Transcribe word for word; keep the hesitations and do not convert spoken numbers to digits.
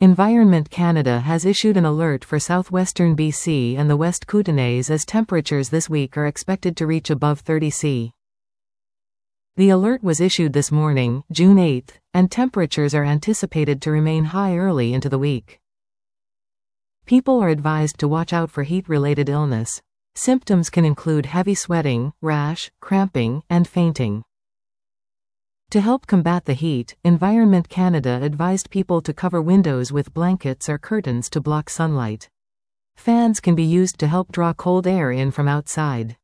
Environment Canada has issued an alert for southwestern B C and the West Kootenays as temperatures this week are expected to reach above thirty Celsius. The alert was issued this morning, June eighth, and temperatures are anticipated to remain high early into the week. People are advised to watch out for heat-related illness. Symptoms can include heavy sweating, rash, cramping, and fainting. To help combat the heat, Environment Canada advised people to cover windows with blankets or curtains to block sunlight. Fans can be used to help draw cold air in from outside.